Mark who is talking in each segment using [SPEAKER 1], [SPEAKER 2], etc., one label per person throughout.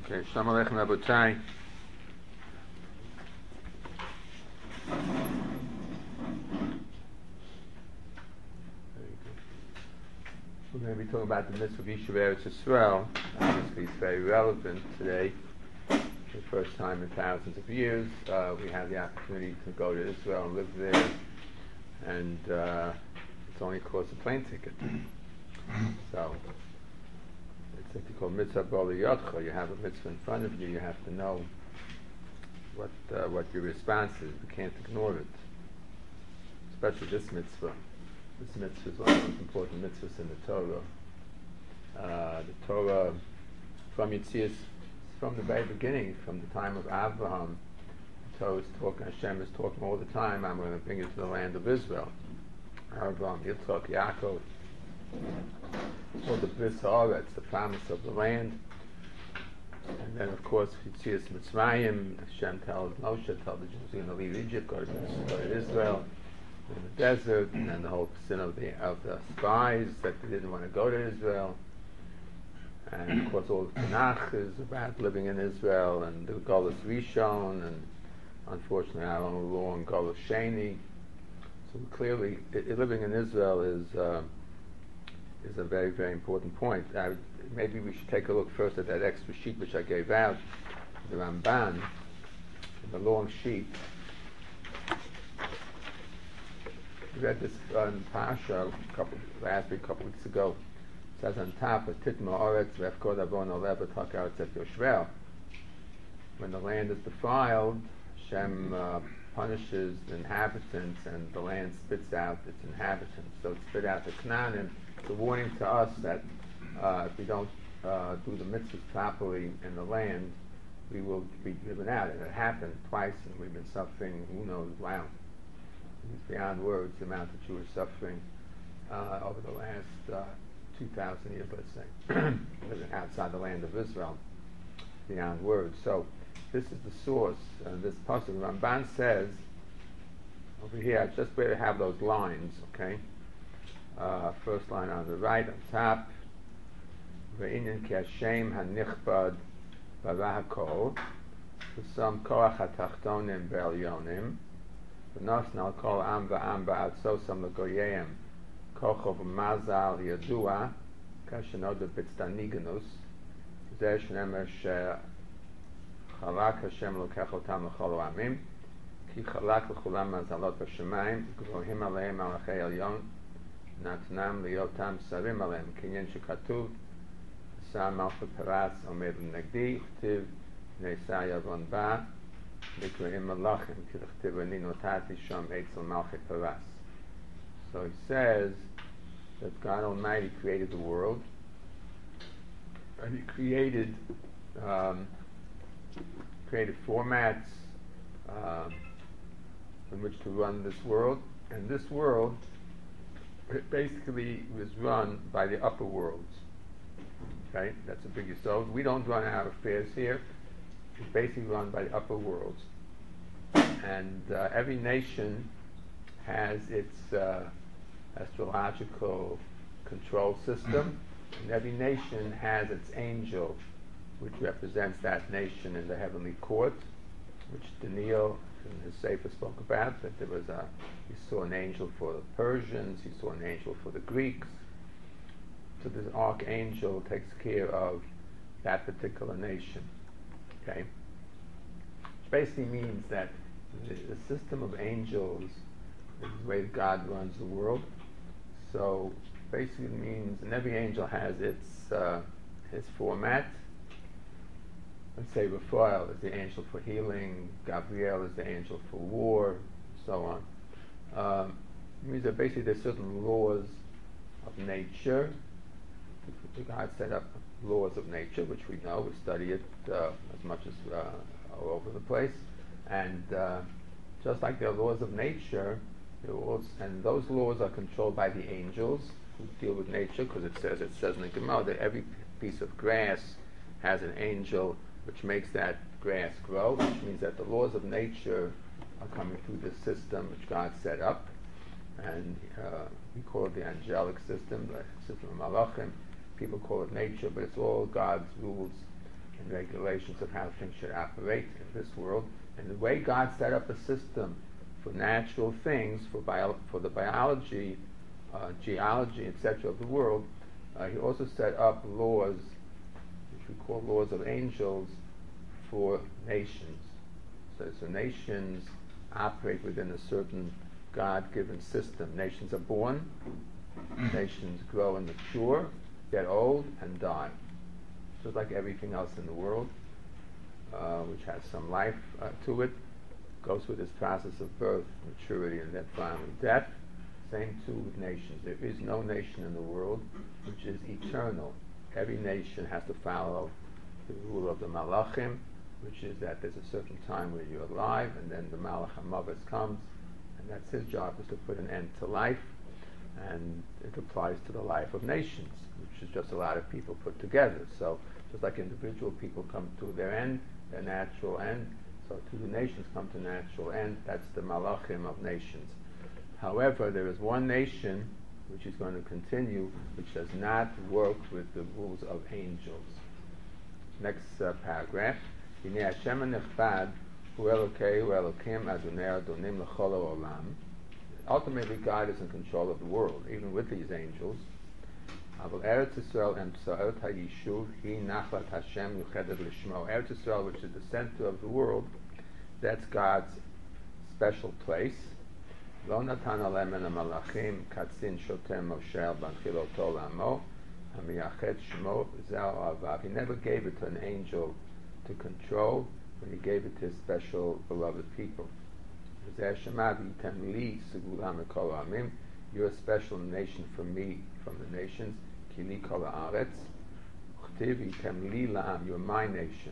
[SPEAKER 1] Okay, Shalom Aleichem Rabotai. We're going to be talking about the mitzvah of Yishuv Eretz Yisrael. Obviously, it's very relevant today. For the first time in thousands of years, we have the opportunity to go to Israel and live there, and it's only costs a plane ticket. So it's what you call mitzvah b'olei yodcha. You have a mitzvah in front of you. You have to know what your response is. You can't ignore it, especially this mitzvah. This mitzvah is one of the most important mitzvahs in the Torah. The Torah, from Yitzias, from the very beginning, from the time of Abraham, the Torah is talking, Hashem is talking all the time, I'm going to bring you to the land of Israel. Abraham, Yitzchak, Yaakov, all the Bris Haaretz, the promise of the land. And then, of course, Yitzias Mitzrayim, Hashem tells Moshe, tell the Jews, you're going to leave Egypt, go to Israel. In the desert, and then the whole sin of the spies that they didn't want to go to Israel, and of course all the Tanakh is about living in Israel, and the Golus Rishon, and unfortunately our own law and Golus Sheni. So clearly, living in Israel is a very, very important point. Maybe we should take a look first at that extra sheet which I gave out, the Ramban, the long sheet. We read this in Pasha last week, a couple weeks ago. It says on top, "Titma oretz v'efkod avon olev v'tak oretz et yoshvel." When the land is defiled, Hashem punishes the inhabitants, and the land spits out its inhabitants. So it spit out the Canaan. It's a warning to us that if we don't do the mitzvahs properly in the land, we will be driven out. And it happened twice, and we've been suffering. Who knows? Wow. It's beyond words the amount that Jewish suffering over the last 2,000 years, let's say, living outside the land of Israel, beyond words. So this is the source. This passage, Ramban says over here, just where to have those lines, okay? First line on the right, on top, Ve'inyan ki Hashem hanichbad barahakol, v'sam koach hatachtonim ve'elyonim, v'nosnal kol am v'am ba'atzosam l'goyeyim kochov mazal yadua kashenod b'tztaniganus zeh shnemer shechalak Hashem lokech otam l'chol ha'amim ki chalak l'chulam mazalot b'shemayim gvohim aleim malachei elyon natnam liyotam sarim aleim kinyan shekatuv sam malchut paras omed l'negdi chtiv ne'sa yavon ba So he says that God Almighty created the world, and He created formats in which to run this world, and this world basically was run by the upper worlds. Okay, that's a big yesod. We don't run our affairs here. It's basically run by the upper worlds. And every nation has its astrological control system, and every nation has its angel, which represents that nation in the heavenly court, which Daniel in his Sefer spoke about, that there was he saw an angel for the Persians, he saw an angel for the Greeks. So this archangel takes care of that particular nation. Okay? Which basically means that the system of angels is the way God runs the world. So basically it means, and every angel has his format. Let's say Raphael is the angel for healing, Gabriel is the angel for war, so on. It means that basically there's certain laws of nature. God set up laws of nature, which we know, we study it as much as all over the place, and just like there are laws of nature, and those laws are controlled by the angels who deal with nature, because it says in the Gemara that every piece of grass has an angel which makes that grass grow, which means that the laws of nature are coming through the system which God set up, and we call it the angelic system, the system of Malachim. People call it nature, but it's all God's rules and and regulations of how things should operate in this world. And the way God set up a system for natural things, for the biology, geology, etc. of the world, he also set up laws, which we call laws of angels, for nations. So nations operate within a certain God-given system. Nations are born, nations grow and mature, get old, and die. Just like everything else in the world, which has some life to it, goes through this process of birth, maturity, and then finally death. Same too with nations. There is no nation in the world which is eternal. Every nation has to follow the rule of the Malachim, which is that there's a certain time where you're alive, and then the Malach HaMavis comes, and that's his job, is to put an end to life, and it applies to the life of nations, which is just a lot of people put together. So just like individual people come to their end, their natural end, so too the nations come to natural end. That's the Malachim of nations. However, there is one nation which is going to continue, which does not work with the rules of angels. Next paragraph. Ultimately, God is in control of the world, even with these angels. Eretz Yisrael, which is the center of the world, that's God's special place. He never gave it to an angel to control, but he gave it to his special beloved people. You're a special nation from me, from the nations. You're my nation.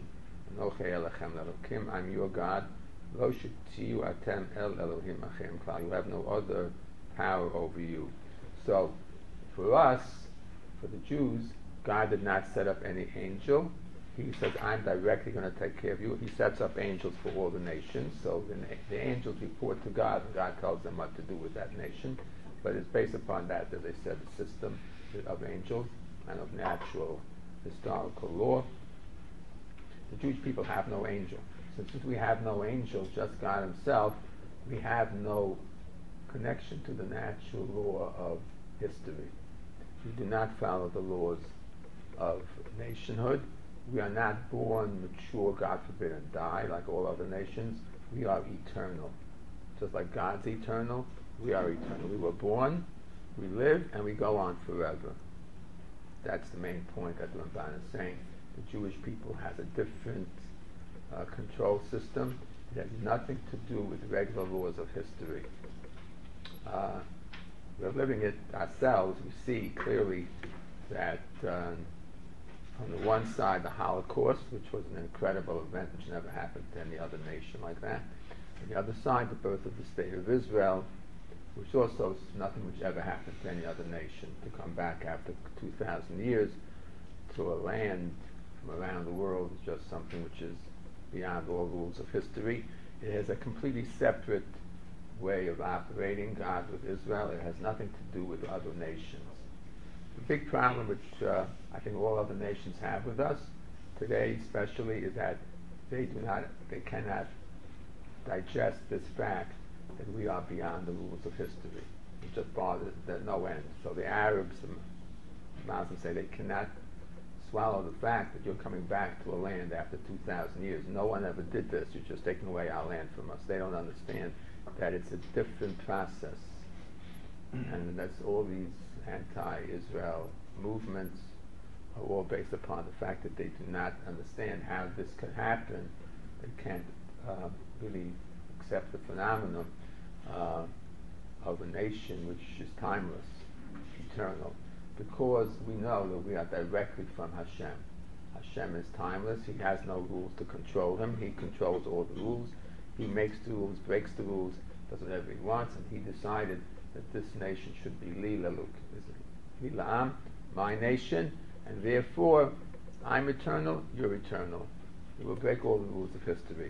[SPEAKER 1] I'm your God. You have no other power over you. So, for us, for the Jews, God did not set up any angel. He says, I'm directly going to take care of you. He sets up angels for all the nations. So the angels report to God, and God tells them what to do with that nation. But it's based upon that they set a system of angels and of natural historical law. The Jewish people have no angel. Since we have no angel, just God himself, we have no connection to the natural law of history. We do not follow the laws of nationhood. We are not born, mature, God forbid, and die like all other nations. We are eternal. Just like God's eternal, we are eternal. We were born, we live, and we go on forever. That's the main point that the Ramban is saying. The Jewish people has a different control system. It has nothing to do with regular laws of history. We're living it ourselves. We see clearly that on the one side, the Holocaust, which was an incredible event which never happened to any other nation like that. On the other side, the birth of the State of Israel, which also is nothing which ever happened to any other nation. To come back after 2,000 years to a land from around the world is just something which is beyond all rules of history. It has a completely separate way of operating, God with Israel. It has nothing to do with other nations. The big problem which I think all other nations have with us today especially is that they cannot digest this fact that we are beyond the rules of history. It just bothers there's no end. So the Arabs, the Muslims say they cannot swallow the fact that you're coming back to a land after 2,000 years. No one ever did this. You're just taking away our land from us. They don't understand that it's a different process. And that's all these anti-Israel movements are all based upon the fact that they do not understand how this could happen. They can't really accept the phenomenon of a nation which is timeless, eternal, because we know that we are directly from Hashem. Hashem is timeless. He has no rules to control him. He controls all the rules. He makes the rules, breaks the rules, does whatever he wants, and he decided that this nation should be Li La'am, my nation, and therefore I'm eternal, you're eternal. We will break all the rules of history.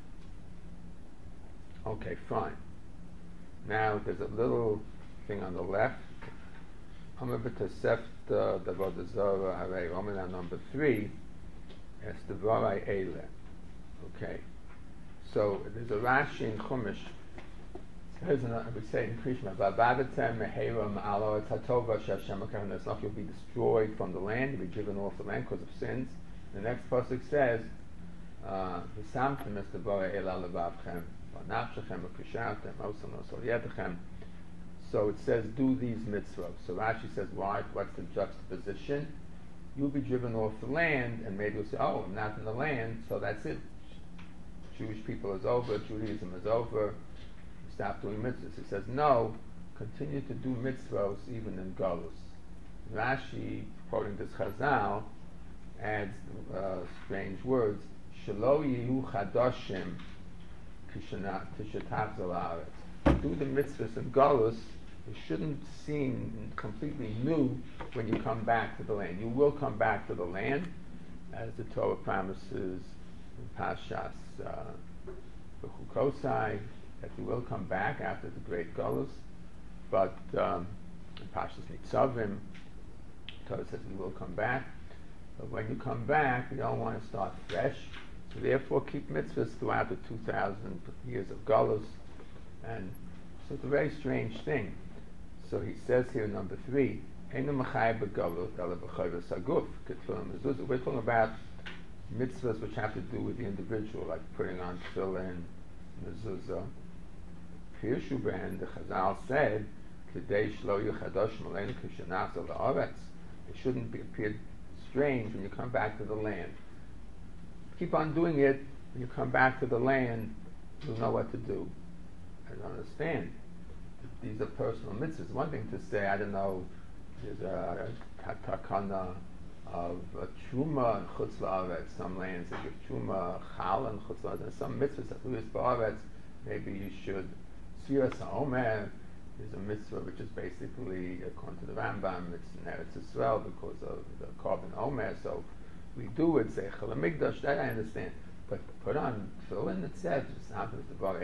[SPEAKER 1] Okay, fine. Now there's a little thing on the left. Number 3, Es Devarai Eile. Okay. So there's a Rashi in Chumash. Here's another, we say in Krishna, Va'avatem meheram alo et hatova she'Hashem Elokeinu neslach, you'll be destroyed from the land, you'll be driven off the land because of sins. The next pasuk says, V'samtem es Devarai Eile levavchem, v'nafshechem v'kishartem, osam osal yedechem. So it says, do these mitzvot. So Rashi says, why? What's the juxtaposition? You'll be driven off the land, and maybe you'll say, oh, I'm not in the land, so that's it. Jewish people is over, Judaism is over, stop doing mitzvahs. He says, no, continue to do mitzvahs even in Galus. Rashi, quoting this Chazal, adds strange words, Shelo yihu chadoshim tishatach zalaretz. Do the mitzvahs in Galus. It shouldn't seem completely new when you come back to the land. You will come back to the land, as the Torah promises in Pashas B'chukosai, that you will come back after the great Golus. But in Pashas Nitzavim, the Torah says you will come back. But when you come back, you don't want to start fresh. So therefore, keep mitzvahs throughout the 2,000 years of Golus. And so it's a very strange thing. So he says here, number 3, we're talking about mitzvahs which have to do with the individual, like putting on tefillin, mezuzah. Pirshuben, the Chazal said, it shouldn't appear strange when you come back to the land. Keep on doing it. When you come back to the land, you'll know what to do. I don't understand. These are personal mitzvahs. One thing to say, I don't know, there's a takana of a truma and chutz la'aretz. Some lands they give truma, chal and chutz la'aretz. And some mitzvahs that luis ba'aretz, maybe you should sfiras ha'omer is a mitzvah which is basically, according to the Rambam, it's in Eretz Yisrael because of the korban omer. So we do it, say chal hamikdash, that I understand. But put on tefillin, it says, put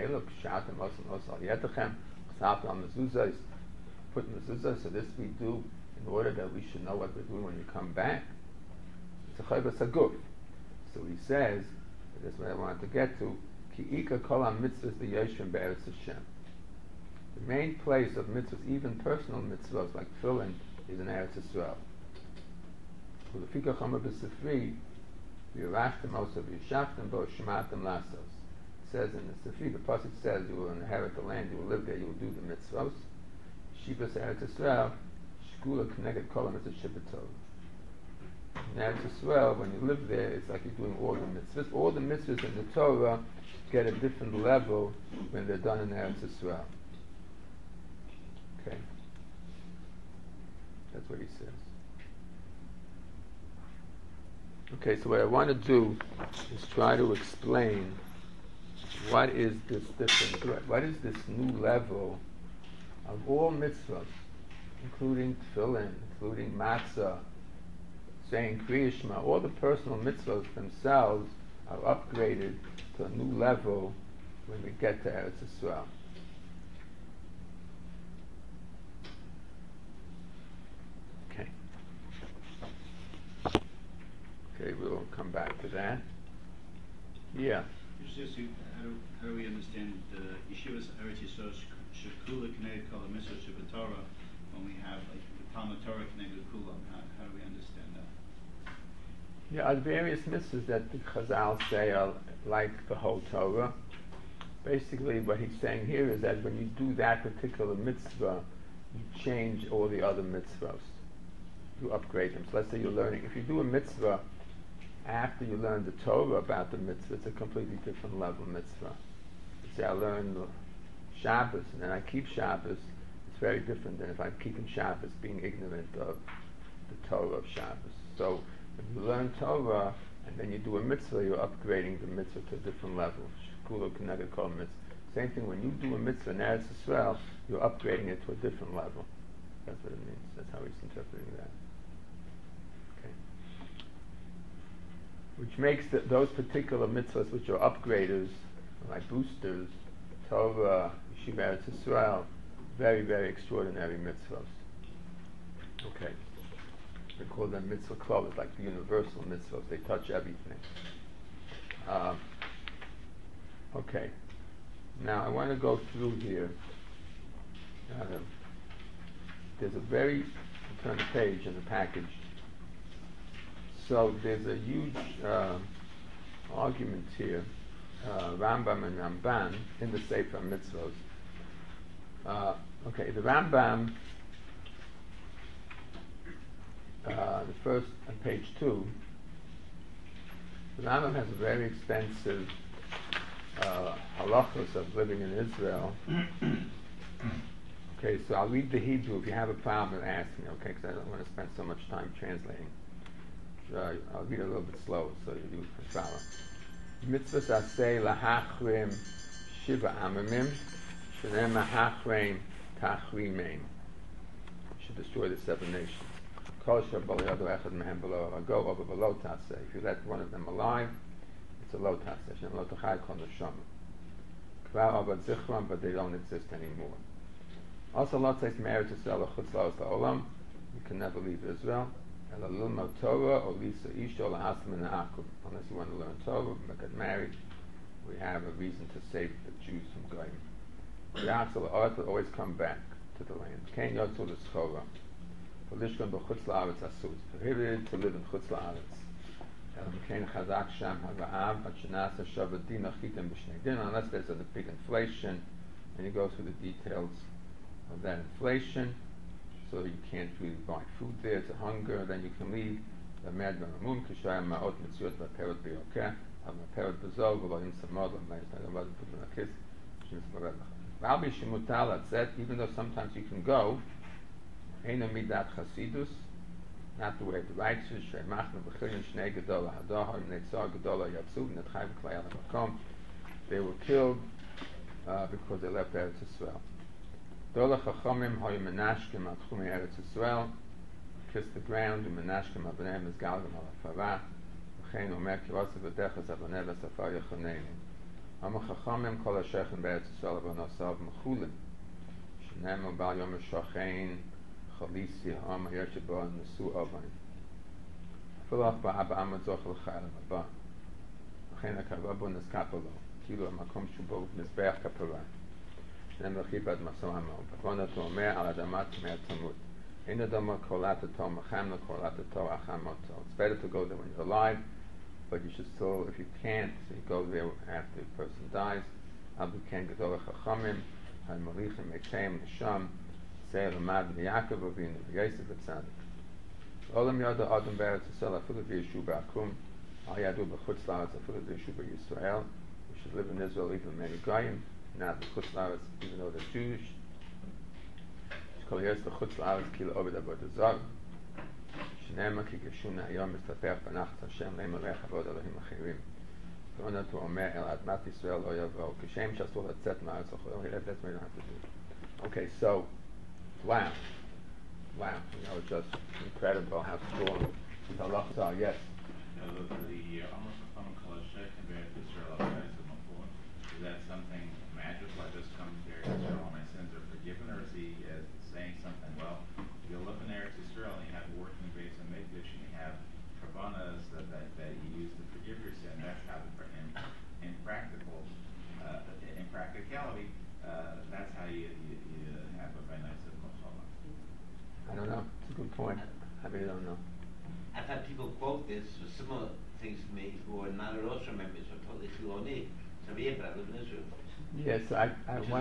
[SPEAKER 1] mezuzah, so this we do in order that we should know what we're doing when you come back. It's a chayvas haguf. So he says, that's what I wanted to get to, ki ika kol ha-mitzvahs v'yoshim be'eretz Hashem. The main place of mitzvahs, even personal mitzvahs like tefillin, is in Eretz Yisrael. U'lefikach Chomer b'Sifri, v'yirashtem also v'yishaftem bo shematem lasos. It says in the Sifri, the pasuk says, you will inherit the land, you will live there, you will do the mitzvahs. Shivas Eretz Yisrael, shkula connected kol ha-mitzvah shibetov. In Eretz Yisrael, when you live there, it's like you're doing all the mitzvahs. All the mitzvahs in the Torah get a different level when they're done in Eretz Yisrael. Okay. That's what he says. Okay, so what I want to do is try to explain what is this different, what is this new level of all mitzvahs, including tefillin, including matzah, saying Kriya Shema, all the personal mitzvahs themselves are upgraded to a new level when we get to Eretz Yisrael. Okay, we'll come back to that. Yeah.
[SPEAKER 2] Just how do we understand the Yeshivas Eretz Yisrael Shekula Connected Kol HaMitzvah Shabbatorah when we have like the Talmud Torah connected Kula? How do we understand that?
[SPEAKER 1] Yeah, the various mitzvahs that the Chazal say are like the whole Torah. Basically, what he's saying here is that when you do that particular mitzvah, you change all the other mitzvahs. You upgrade them. So let's say you're learning. If you do a mitzvah after you learn the Torah about the mitzvah, it's a completely different level of mitzvah. You say, I learned Shabbos, and then I keep Shabbos. It's very different than if I'm keeping Shabbos, being ignorant of the Torah of Shabbos. So, if you learn Torah, and then you do a mitzvah, you're upgrading the mitzvah to a different level. Shkula K'neged Kol Mitzvah. Same thing, when you do a mitzvah in Eretz Yisrael, you're upgrading it to a different level. That's what it means. That's how he's interpreting that. Which makes those particular mitzvahs which are upgraders, like boosters, Torah, Yeshiva Eretz Yisrael, very, very extraordinary mitzvahs. Okay. We call them mitzvah klavos, like the universal mitzvahs. They touch everything. Okay. Now I want to go through here. There's a very, turn the page in the package. So there's a huge argument here, Rambam and Ramban in the Sefer Mitzvos. Okay, the Rambam, the first on page 2, the Rambam has a very expensive halachos of living in Israel. Okay, so I'll read the Hebrew. If you have a problem, ask me, okay, because I don't want to spend so much time translating. I'll read a little bit slow so you can follow. Mitzvahs aseh lahachrim shiva amamim shenem lahachrim tachrimein. Should destroy the 7 nations. Kol shabal yadu echad mehem below ago over below taseh. If you let one of them alive, it's a low taseh. Shem lo tachai kol neshama. Kvar avad zichram, but they don't exist anymore. Also, Allah says, "Me'eretz Yisrael chutz la'os la'olam." You can never leave Israel. Elalum Torah or Lisa Isha or Lahaslam and Akum. Unless you want to learn Torah, get married, we have a reason to save the Jews from going. Yachzal Earth will always come back to the land. Kein Yotzul L'Schora. For Lishkon b'chutz la'aretz asu. It's prohibited to live in chutz la'aretz. Kein Chazak Sham Hava'av Ha'shanasa Shavadim Achitim B'shnei Din. Unless there's a big inflation, and you go through the details of that inflation, so you can't really buy food there, it's a hunger, then you can leave. The mad ma'amum kishayim ma'ot mitzvot ba'perot b'yokeh, ba'perot b'zol, v'lo'im samod, v'lo'im b'nakis, v'albi shemutal atzet, even though sometimes you can go, eino midat chasidus, not the way of the righteous, she'machnu b'chilin shnei gedola hadoha, netzar gedola yatsu, netchai v'klayal ha'makom. They were killed because they left Eretz Yisrael. Dola chachamim hoy menashkem al tchumi Eretz Yisrael, kiss the ground, and menashkem al b'neim is galgam al ha'farah, v'chein omer kirasa v'dechas avanev v'safar yechoneinu. Ama chachamim kol ha'shechem b'Eretz Yisrael v'nosav m'chulin, shenemu bal yom ha'shochein chalisi ha'ama yesheba nesu ovain. Filach ba'aba amad zochel chayel ha'ba. V'chein ha'kavabu neskapalo, kilu ha'makom shubo mizbeach kaparah. It's better to go there when you're alive, but you should still, if you can't, so you go there after the person dies. We should live in Israel even many goyim. Not the chutz la'aretz, even though they're Jewish. Shkol yes the chutz la'aretz ki la'obed avodah zarah. Shnema ki geshuna hayom mistapeach b'nachas Hashem le'im alech avod Elohim achirim. V'ona to omer el admat Yisrael lo yavo kishem shasur hatzet ma'aretz l'chol. That's what you don't have to do. Okay, so wow, you know, it's just incredible how strong the halachos are. Yes.
[SPEAKER 3] Is that something magical? I just come to Eretz Yisrael, all my sins are forgiven, or is he saying something? Well, you live in Eretz Yisrael and you have a working base of mikdash and you have karbanas that you use to forgive your sin. That's how, in practicality, that's how you have a benefit of Moshe.
[SPEAKER 1] I don't know. It's a good point. I really don't know.
[SPEAKER 4] I've had people quote this for similar things to me who are not Rosh members or totally Chiloni.
[SPEAKER 1] Yes, I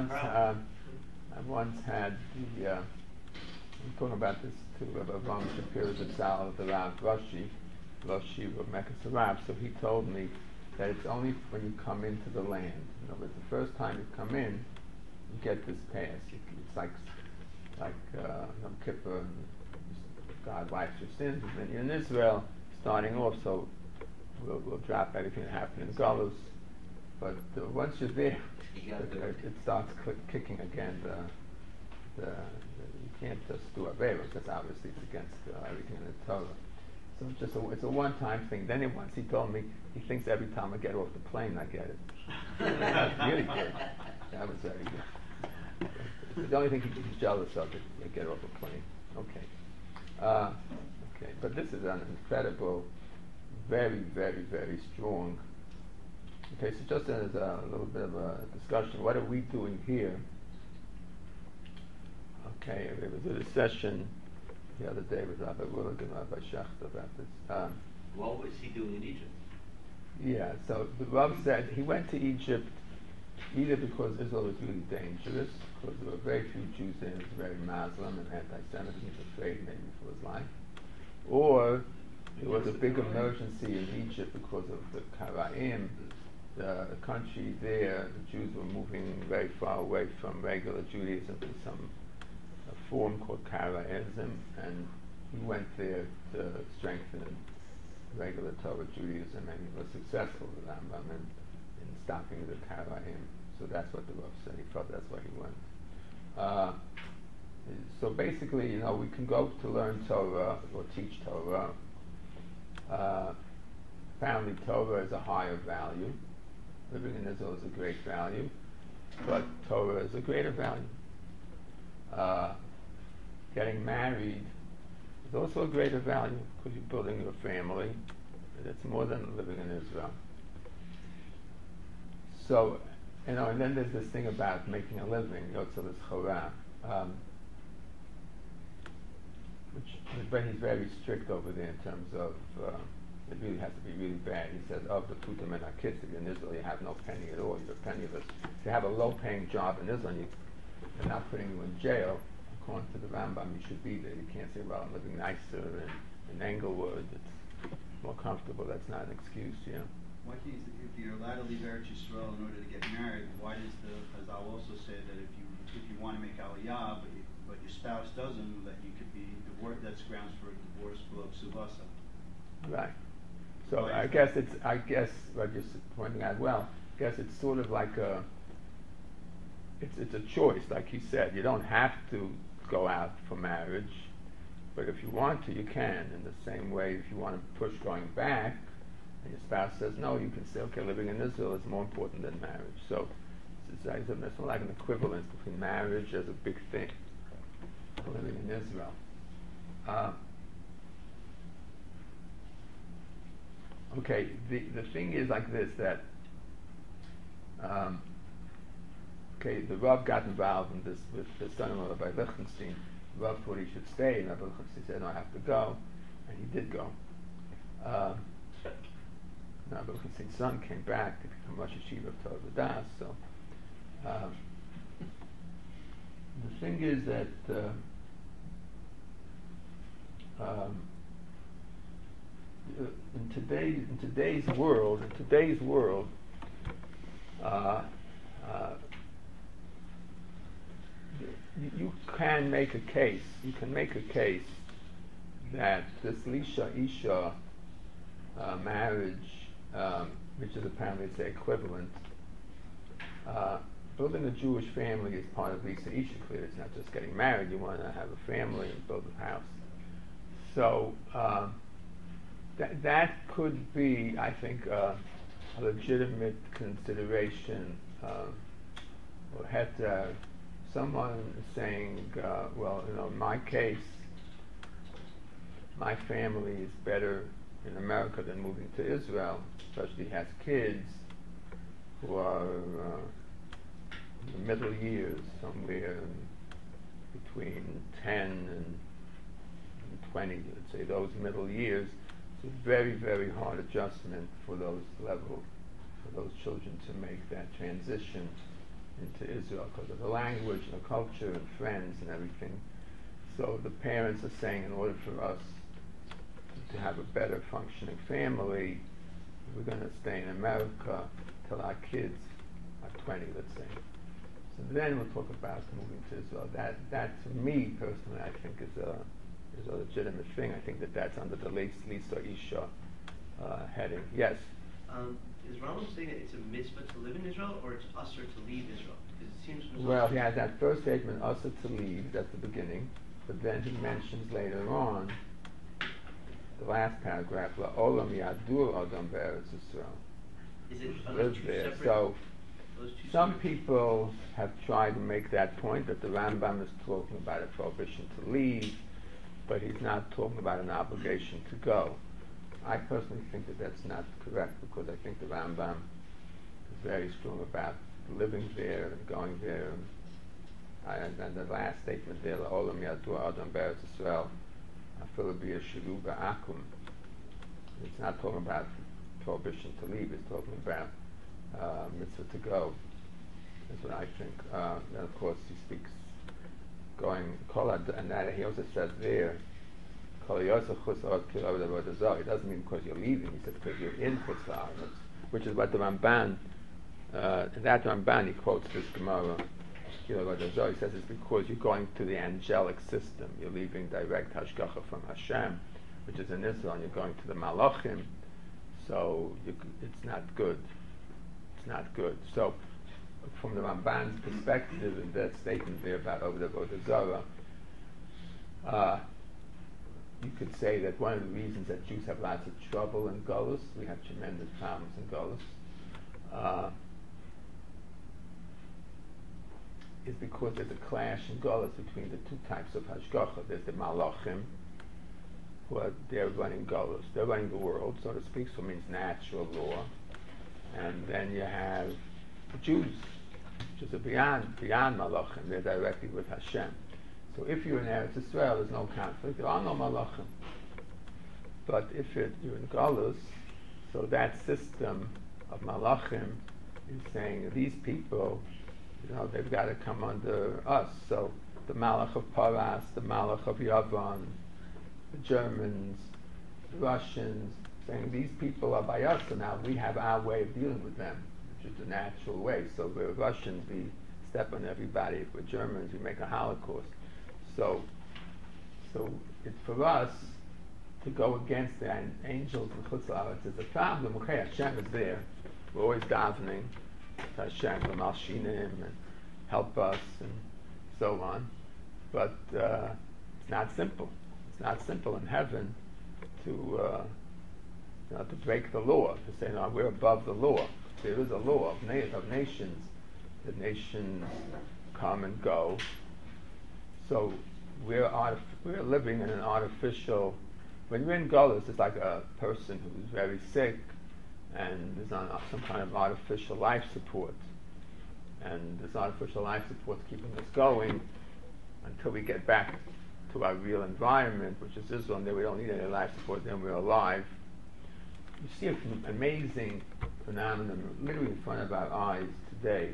[SPEAKER 1] once had the I'm talking about this to Rav Shapiro Zatzal, the Rav Rashi of Mekkas Rav. So he told me that it's only when you come into the land. In other words, the first time you come in, you get this pass. It's like Yom Kippur, God wipes your sins. And you're in Israel, starting off, so we'll drop everything that happened in Galus. But once you're there, it starts kicking again. You can't just do Averos, because obviously it's against everything in the Torah. So it's a one-time thing. Then once he told me, he thinks every time I get off the plane, I get it. That's really good. That was very good. The only thing he's jealous of is I get off the plane. Okay. Okay, but this is an incredible, very, very, very strong. Okay, so just as a little bit of a discussion, what are we doing here? Okay, we did a session the other day with Rabbi Willig and Rabbi Shechter about this.
[SPEAKER 4] What was he doing in Egypt?
[SPEAKER 1] Yeah, so the Rav said he went to Egypt either because Israel was really dangerous, because there were very few Jews there, it was very Muslim and anti-Semitism, he was afraid maybe for his life, or there was a big emergency in Egypt because of the Karaim, the country there, the Jews were moving very far away from regular Judaism to some form called Karaism, and he went there to strengthen regular Torah Judaism, and he was successful with Rambam in stopping the Karaim. So that's what the Rav said. He felt that's why he went. So basically, we can go to learn Torah or teach Torah. Family Torah is a higher value. Living in Israel is a great value, but Torah is a greater value. Getting married is also a greater value because you're building your family. It's more than living in Israel. So, and then there's this thing about making a living, Yotzel Chora, but he's very strict over there in terms of it really has to be really bad. He says, of the Putim and our kids, if you're in Israel, you have no penny at all. You're penniless. If you have a low-paying job in Israel, they're not putting you in jail. According to the Rambam, you should be there. You can't say, well, I'm living nicer in Englewood. It's more comfortable. That's not an excuse,
[SPEAKER 2] Why can't you, if you're allowed to leave Eretz Yisrael in order to get married, why does the Chazal also say that if you want to make Aliyah, but your spouse doesn't, that you could be divorced? That's grounds for a divorce below Ksubasa.
[SPEAKER 1] Right. So I guess what you're pointing out, I guess it's sort of like it's a choice, like he said. You don't have to go out for marriage, but if you want to, you can. In the same way, if you want to push going back, and your spouse says no, you can say, okay, living in Israel is more important than marriage. So it's more like an equivalence between marriage as a big thing, living in Israel. Okay, the thing is like this, that the Rav got involved in this with the son-in-law of Rabbi Lichtenstein. The Rav thought he should stay, and Rabbi Lichtenstein said, no, I have to go, and he did go. Rabbi Lichtenstein's son came back to become Rosh Yeshiva of Torah Vodaas. So the thing is that in today's world, you can make a case. You can make a case that this Lisha Isha marriage, which is apparently the equivalent, building a Jewish family is part of Lisha Isha. Clearly, it's not just getting married. You want to have a family and build a house. So that could be, I think, a legitimate consideration. Or someone saying, well, in my case, my family is better in America than moving to Israel, especially has kids who are in the middle years, somewhere between 10 and 20, let's say, those middle years. It's a very, very hard adjustment for those children to make that transition into Israel because of the language and the culture and friends and everything. So the parents are saying, in order for us to have a better functioning family, we're going to stay in America till our kids are 20, let's say. So then we'll talk about moving to Israel. That to me personally, I think is a legitimate thing. I think that's under the Lisa Isha heading. Yes.
[SPEAKER 5] Is Rambam saying that it's a mitzvah to live in Israel, or it's usher to leave Israel? Because it seems.
[SPEAKER 1] Well, he has that first statement, usher to leave, at the beginning, but then he mentions later on, the last paragraph, La'olam yadur adam be'eretz Yisrael.
[SPEAKER 5] Is it
[SPEAKER 1] live there. So some people have tried to make that point, that the Rambam is talking about a prohibition to leave, but he's not talking about an obligation to go. I personally think that that's not correct, because I think the Rambam is very strong about living there and going there. And the last statement there, Olam Yadu Adam Beretz Yisrael, Afilu B'Yeshivu Ba'akum. It's not talking about prohibition to leave, it's talking about mitzvah to go. That's what I think. And of course he speaks going, and that he also says there, it doesn't mean because you're leaving, he says because you're in Chutz La'aretz, which is what the Ramban, that Ramban, he quotes this Gemara, he says it's because you're going to the angelic system, you're leaving direct Hashgacha from Hashem, which is in Israel, and you're going to the Malachim, so it's not good. It's not good. So, from the Ramban's perspective, in that statement there about over the Avodah Zarah, you could say that one of the reasons that Jews have lots of trouble in Golus, we have tremendous problems in Golus, is because there's a clash in Golus between the two types of Hashgacha. There's the Malachim, who are they're running Golus, they're running the world, so to speak, so it means natural law. And then you have the Jews, which is beyond Malachim, they're directly with Hashem. So if you're in Eretz Yisrael, there's no conflict, there are no Malachim. But if you're in Golus, so that system of Malachim is saying these people, they've got to come under us. So the Malach of Paras, the Malach of Yavan, the Germans, the Russians, saying these people are by us, so now we have our way of dealing with them, which is the natural way. So if we're Russians, we step on everybody. If we're Germans, we make a Holocaust. So it's for us to go against the angels in Chutz La'aretz is a problem. Okay, Hashem is there. We're always davening to Hashem, the Malshinim, and help us, and so on. But it's not simple. It's not simple in heaven to break the law, to say, no, we're above the law. There is a law of nations. The nations come and go. So we're living in an artificial. When you're in Golus, it's like a person who's very sick and is on some kind of artificial life support. And this artificial life support is keeping us going until we get back to our real environment, which is Israel, and then we don't need any life support, then we're alive. You see an amazing phenomenon literally in front of our eyes today.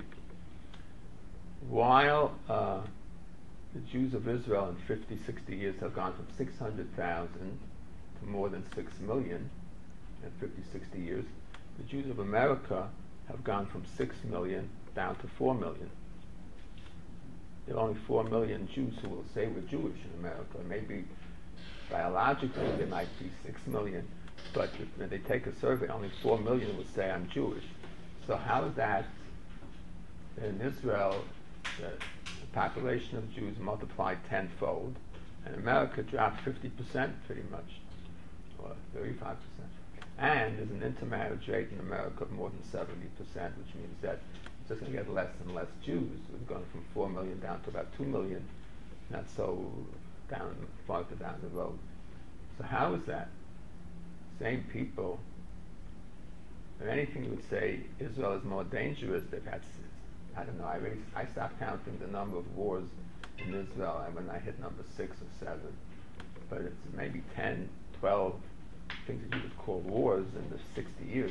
[SPEAKER 1] While the Jews of Israel in 50, 60 years have gone from 600,000 to more than 6 million in 50, 60 years, the Jews of America have gone from 6 million down to 4 million. There are only 4 million Jews who will say we're Jewish in America. Maybe biologically there might be 6 million, but when they take a survey, only 4 million will say I'm Jewish. So how is that in Israel, the population of Jews multiplied tenfold, and America dropped 50% pretty much, or 35%. And there's an intermarriage rate in America of more than 70%, which means that it's just going to get less and less Jews. We're going from 4 million down to about 2 million, not so farther down the road. So how is that? Same people. If anything, you would say Israel is more dangerous. They've had, I don't know, I stopped counting the number of wars in Israel when I hit number 6 or 7. But it's maybe 10, 12 things that you would call wars in the 60 years.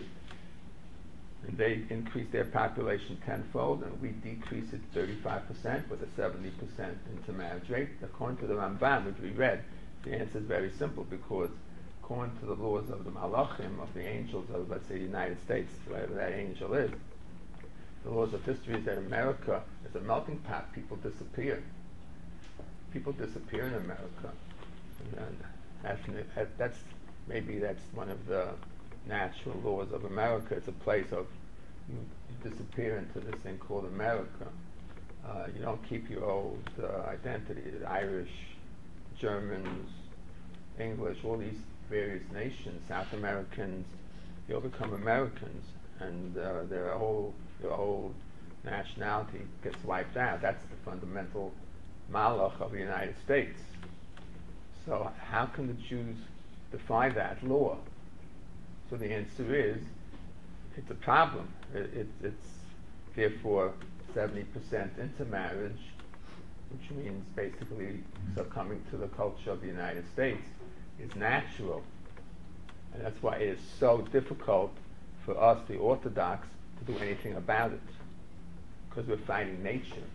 [SPEAKER 1] And they increase their population tenfold, and we decrease it 35% with a 70% intermarriage rate. According to the Ramban, which we read, the answer is very simple, because according to the laws of the Malachim, of the angels of, let's say, the United States, wherever that angel is, the laws of history is that America is a melting pot. People disappear. People disappear in America. And that's one of the natural laws of America. It's a place of, you disappear into this thing called America. You don't keep your old identity. Irish, Germans, English, all these various nations, South Americans, you'll become Americans, and their whole nationality gets wiped out. That's the fundamental malach of the United States. So how can the Jews defy that law? So the answer is, it's a problem. It's therefore 70% intermarriage, which means basically succumbing to the culture of the United States, is natural. And that's why it is so difficult for us, the Orthodox, to do anything about it, because we're fighting nature.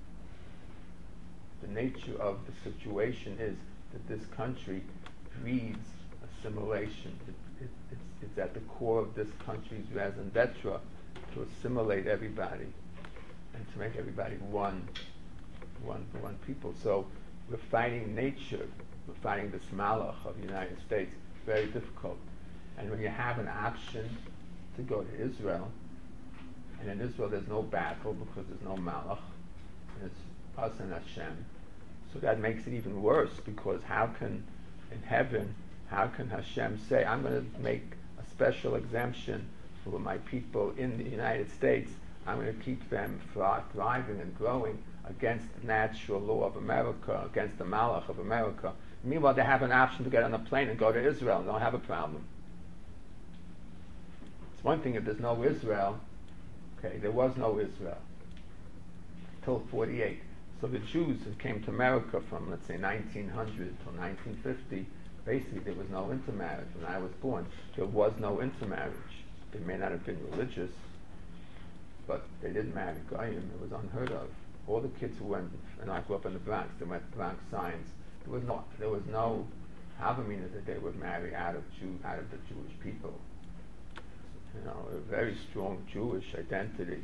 [SPEAKER 1] The nature of the situation is that this country breeds assimilation. It's at the core of this country's raison d'etre to assimilate everybody and to make everybody one people. So we're fighting nature. We're fighting this malach of the United States. Very difficult. And when you have an option to go to Israel, and in Israel there's no battle because there's no malach, and it's us and Hashem, so that makes it even worse, because how can, in heaven, how can Hashem say, I'm going to make a special exemption for my people in the United States, I'm going to keep them thriving and growing against the natural law of America, against the malach of America. Meanwhile, they have an option to get on a plane and go to Israel and don't have a problem. It's one thing if there's no Israel. Okay, there was no Israel till 48. So the Jews who came to America from, let's say, 1900 till 1950, basically there was no intermarriage. When I was born, there was no intermarriage. They may not have been religious, but they didn't marry Goyim. It was unheard of. All the kids who went, and I grew up in the Bronx, they went to Bronx Science. There was no Havamina that they would marry out of the Jewish people. You know, a very strong Jewish identity,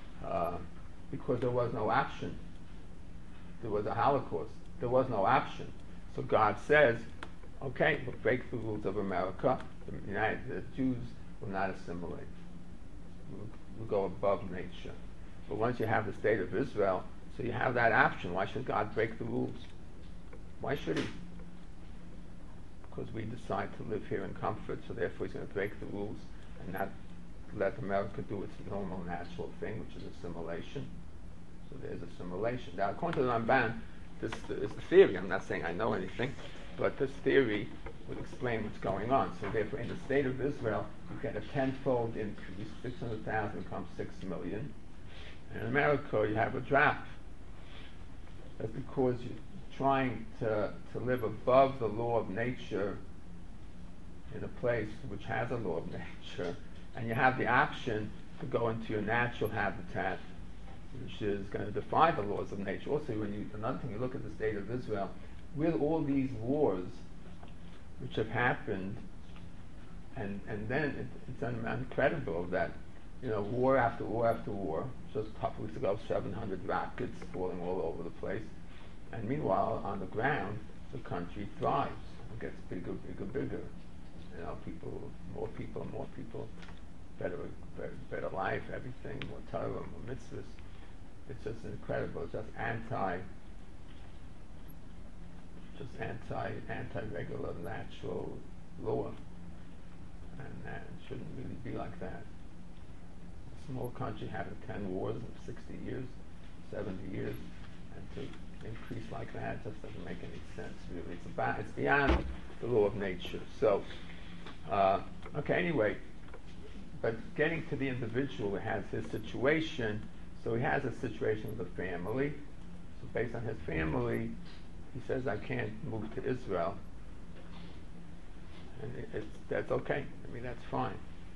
[SPEAKER 1] because there was no option. There was a Holocaust. There was no option. So God says, okay, we'll break the rules of America. The Jews will not assimilate. We'll go above nature. But once you have the state of Israel, so you have that option. Why should God break the rules? Why should he? Because we decide to live here in comfort, so therefore he's going to break the rules and not let America do its normal, natural thing, which is assimilation. So there's assimilation. Now, according to the Ramban, this is the theory. I'm not saying I know anything, but this theory would explain what's going on. So therefore, in the state of Israel, you get a tenfold increase. 600,000 becomes 6 million. And in America, you have a drop. That's because you're trying to live above the law of nature in a place which has a law of nature, and you have the option to go into your natural habitat, which is going to defy the laws of nature. Also, another thing, you look at the state of Israel, with all these wars which have happened, and then it's incredible that, you know, war after war after war. Just a couple weeks ago, 700 rockets falling all over the place. And meanwhile, on the ground, the country thrives. It gets bigger, bigger, bigger. You know, more people, better life, everything, more Torah, more mitzvahs. It's just incredible. It's just anti-regular natural law. And that shouldn't really be like that. A small country having 10 wars in 60 years, 70 years, and to increase like that just doesn't make any sense, really. It's beyond the law of nature. So, okay, anyway, but getting to the individual who has his situation, so he has a situation with a family. So based on his family, he says, I can't move to Israel. And that's okay. I mean, that's fine.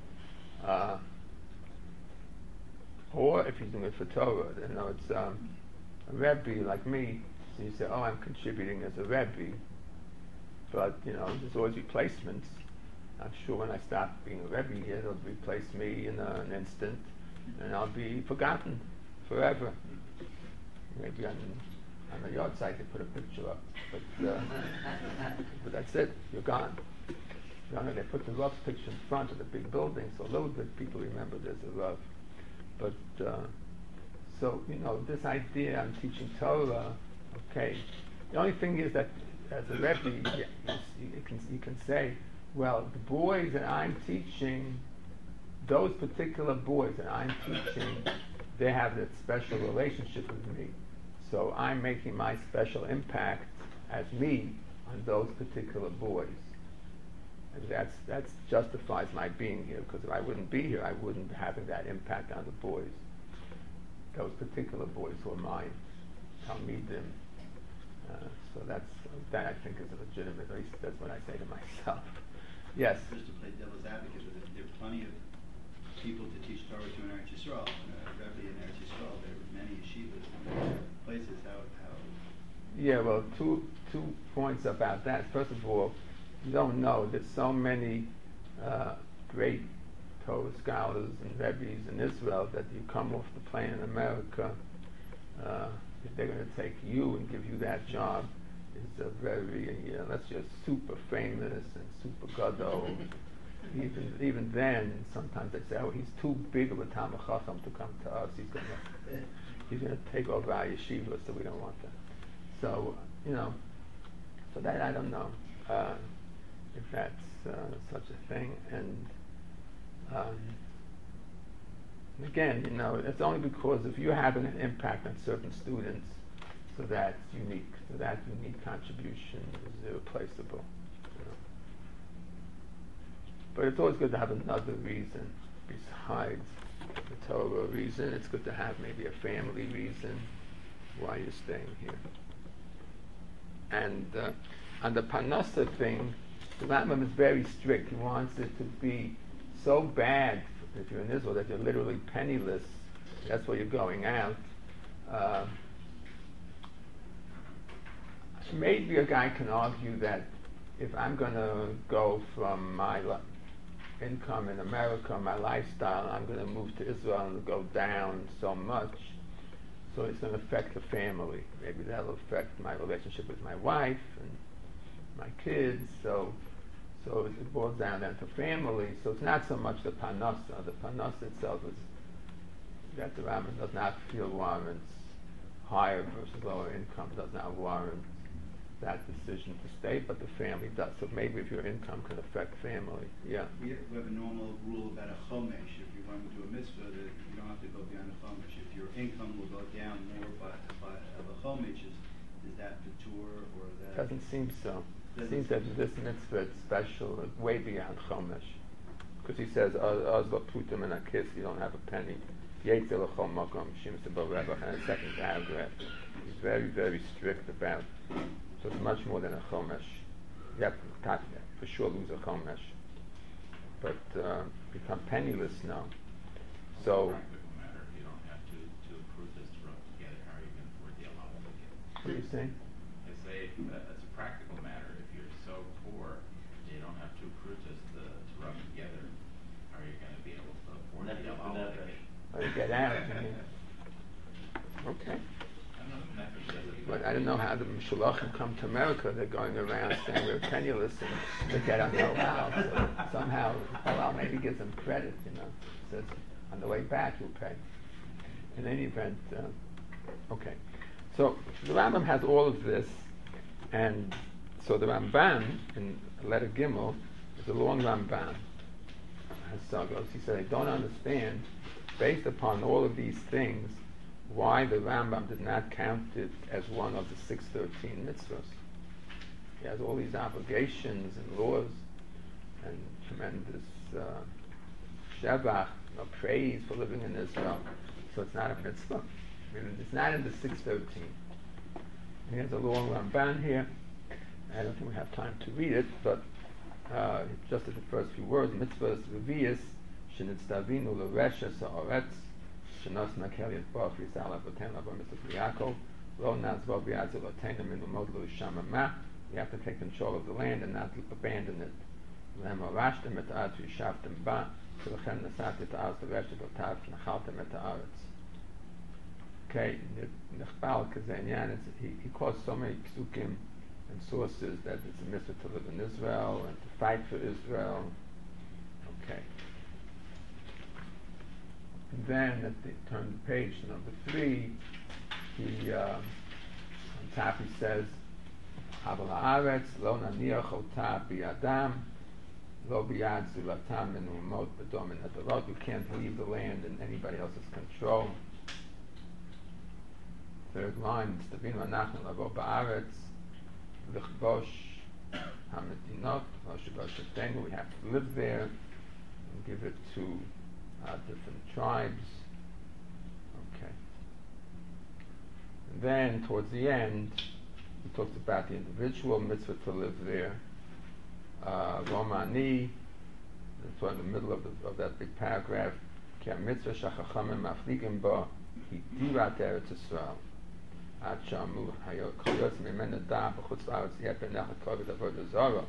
[SPEAKER 1] Or if he's doing it for Torah, you know, it's a Rebbe like me, so you say, oh, I'm contributing as a Rebbe. But, you know, there's always replacements. I'm sure when I stop being a Rebbe here, they'll replace me in an instant, and I'll be forgotten forever. Maybe on the yard site they put a picture up, but that's it. You're gone. You know, they put the Rav's picture in front of the big building, so a little bit people remember there's a Rav. But so, you know, this idea, I'm teaching Torah, okay. The only thing is that as a Rebbe, you can say, well, the boys that I'm teaching, those particular boys that I'm teaching, they have that special relationship with me. So I'm making my special impact as me on those particular boys. And that justifies my being here, because if I wouldn't be here, I wouldn't be having that impact on the boys. Those particular boys were mine, Talmidim. So that I think is legitimate. At least that's what I say to myself. Yes.
[SPEAKER 2] Just to play devil's advocate with it, there are plenty of people to teach Torah to in Eretz Yisrael. Rebbe in Eretz Yisrael, there are many yeshivas, many places. How
[SPEAKER 1] Yeah, well, two points about that. First of all, you don't know. There's so many great Torah scholars and Rebbes in Israel that you come off the plane in America, if they're going to take you and give you that job, it's a very, unless you're super famous and super gadol. Even then, sometimes they say, "Oh, he's too big of a Talmid Chacham to come to us. He's gonna take over our yeshiva, so we don't want that." So so that I don't know if that's such a thing. And again, it's only because if you're having an impact on certain students, so that's unique. So that unique contribution is irreplaceable. But it's always good to have another reason besides the Torah reason. It's good to have maybe a family reason why you're staying here. And on the Parnassa thing, the Rambam is very strict. He wants it to be so bad, if you're in Israel, that you're literally penniless. That's why you're going out. Maybe a guy can argue that if I'm going to go from my income in America, my lifestyle, I'm going to move to Israel and go down so much, so it's going to affect the family. Maybe that'll affect my relationship with my wife and my kids. So it boils down to family. So it's not so much the Parnassa. The Parnassa itself is that the Rambam does not feel warrants higher versus lower income. It does not warrant that decision to stay, but the family does. So maybe if your income can affect family, yeah.
[SPEAKER 2] we have a normal rule about a chomesh. If you're going to do a mitzvah, that you don't have to go beyond a chomesh. If your income will go down more by of a chomesh, is that the tour or that?
[SPEAKER 1] Doesn't seem so. It seems that this mitzvah is special, way beyond chomesh, because he says, "Az putim and a kiss, you don't have a penny." Yetzel l'chol makom shimsa b'revach, and a second paragraph. He's very, very strict about. So it's much more than a chomesh. You have to for sure lose a chomesh, but become penniless now. So.
[SPEAKER 3] Practical matter. You don't have to approve this to rub together. How are you going to afford the allowance again?
[SPEAKER 1] What are you saying?
[SPEAKER 3] I say it's a practical matter. If you're so poor, you don't have to approve this to rub together. How are you going to be able to afford the allowance again?
[SPEAKER 1] Or get out. Okay. But I don't know how the Mishulachim come to America. They're going around saying we're penniless and they get on the Hillel. So somehow Hillel maybe gives them credit, says on the way back you'll pay. In any event, okay. So the Rambam has all of this, and so the Ramban in letter Gimel is a long Ramban. He said, I don't understand, based upon all of these things, why the Rambam did not count it as one of the 613 mitzvahs. He has all these obligations and laws and tremendous shevach, praise for living in Israel. So it's not a mitzvah. It's not in the 613. He has a long Ramban here. I don't think we have time to read it, but just as the first few words, mitzvahs revius, shenitztavinu l'reshes ha'oretz, shenosna keliat b'af yisal avoten l'avo mitzvah Yaakov, lo nazvo v'yazil otena min l'mod l'ishama ma. You have to take control of the land and not abandon it. V'hemorashtem et ha'aretz v'yishavtem ba, v'lechem nasat et ha'aretz l'reshes v'tav v'nachaltem et ha'aretz. Okay, Nechbal Kazanyan, he quotes so many psukim and sources that it's a mitzvah to live in Israel and to fight for Israel. Okay. And then at the turn to page number 3, he on top he says, Havel haaretz lo naniach ota biyadam lo biyad zulatam min umot b'dom min hadarot. You can't leave the land in anybody else's control. Third line, Stavinu anachnu lavo ba'aretz v'chbosh Hamedinot, we have to live there and give it to different tribes. Okay. And then towards the end, he talks about the individual mitzvah to live there. Romani, that's in the middle of that big paragraph. Ki mitzvah shachachamim mafligim ba hitirat Eretz Yisrael. Ad shamu hayot mimena da b'chutz la'aretz yet benachat kavod avodah zara.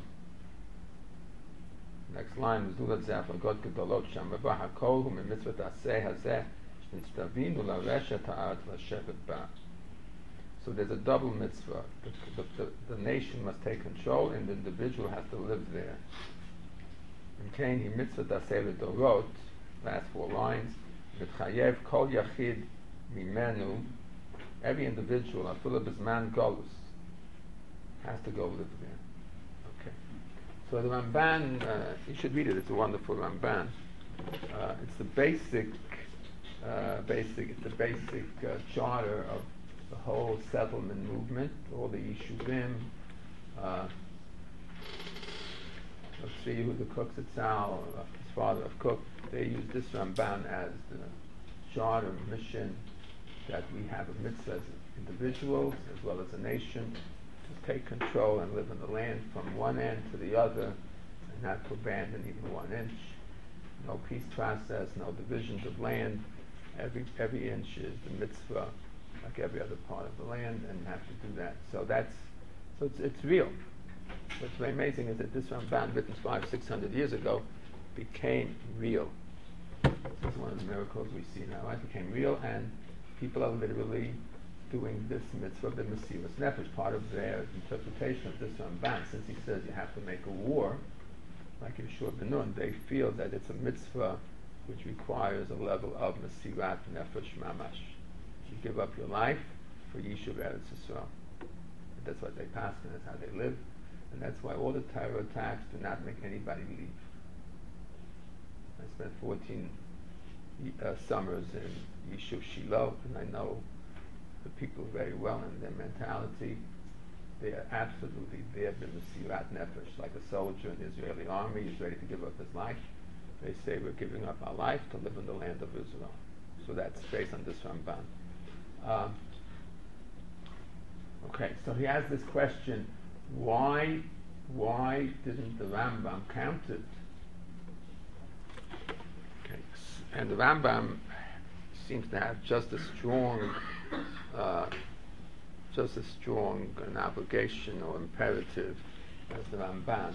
[SPEAKER 1] Next line is Zulat Zeh God Gedolot Sham V'Ba Hakol Hu Mitzvot Aseh Hazeh Shnitztavinu LaReshet Ha'aretz LaShevet Ba. So there's a double mitzvah. The nation must take control, and the individual has to live there. In Kain He Mitzvot Aseh L'Dorot, last 4 lines. Mitchayev Kol Yachid Mimenu. Every individual, Afilu B'Zman Golus, has to go live there. So the Ramban, you should read it. It's a wonderful Ramban. It's the basic charter of the whole settlement movement. All the Yishuvim. Let's see who the Cook Sitzal, his father of Cook. They use this Ramban as the charter mission that we have a mitzvah as individuals as well as a nation. To take control and live in the land from one end to the other, and not to abandon even 1 inch. No peace process, no divisions of land. Every inch is the mitzvah, like every other part of the land, and you have to do that. So it's real. What's very amazing is that this Ramban, written 500-600 years ago, became real. This is one of the miracles we see now. It became real, and people are literally doing this mitzvah, the Mesiras Nefesh, part of their interpretation of this Ramban. Since he says you have to make a war, like Yeshua ben Nun, they feel that it's a mitzvah which requires a level of Mesirat Nefesh Mamash. You give up your life for Yishuv Eretz Yisrael. That's what they pass, and that's how they live. And that's why all the terror attacks do not make anybody leave. I spent 14 summers in Yishuv Shiloh, and I know the people very well in their mentality. They are absolutely there in the Mesirat Nefesh, like a soldier in the Israeli army is ready to give up his life. They say we're giving up our life to live in the land of Israel. So that's based on this Ramban. Okay, so he has this question: why didn't the Rambam count it? Okay, and the Rambam seems to have just as strong an obligation or imperative as the Ramban.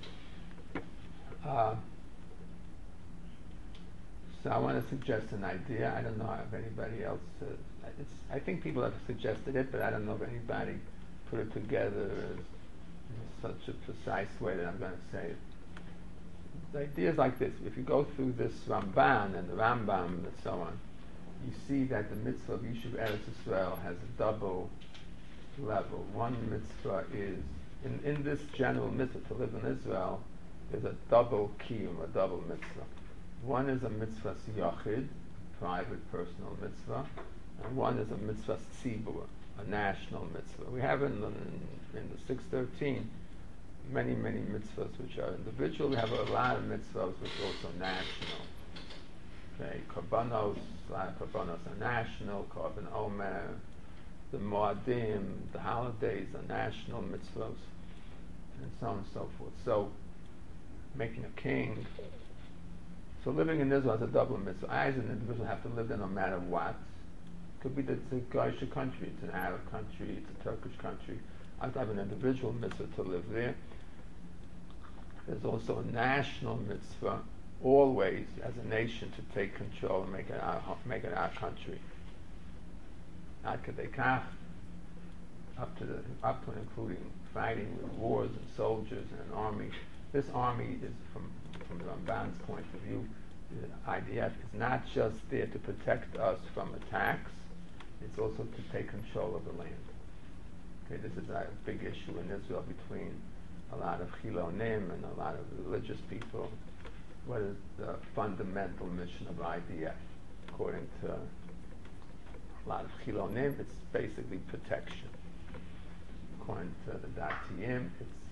[SPEAKER 1] So I want to suggest an idea. I don't know if anybody else. I think people have suggested it, but I don't know if anybody put it together in such a precise way that I'm going to say it. The idea is like this: if you go through this Ramban and the Rambam and so on, you see that the mitzvah of Yishuv Eretz Yisrael has a double level. One mitzvah is, in this general mitzvah to live in Israel, there's a double kiyum, a double mitzvah. One is a mitzvah siyachid, private, personal mitzvah, and one is a mitzvah tzibur, a national mitzvah. We have in the 613 many mitzvahs which are individual. We have a lot of mitzvahs which are also national. Okay, Korbanos, a lot of Korbanos are national, Korban Omer, the Moadim, the holidays are national mitzvahs, and so on and so forth. So, making a king. So living in Israel is a double mitzvah. I as an individual have to live there no matter what. It could be that it's a Goyish country, it's an Arab country, it's a Turkish country. I have to have an individual mitzvah to live there. There's also a national mitzvah, always as a nation, to take control and make it our country. Ad kedei kach, up to and including fighting with wars and soldiers and an army. This army is, from the Ramban's point of view, the IDF is not just there to protect us from attacks, it's also to take control of the land. Okay, this is a big issue in Israel between a lot of Chilonim and a lot of religious people. What is the fundamental mission of IDF? According to a lot of Chilonim, it's basically protection. According to the Datiyim, it's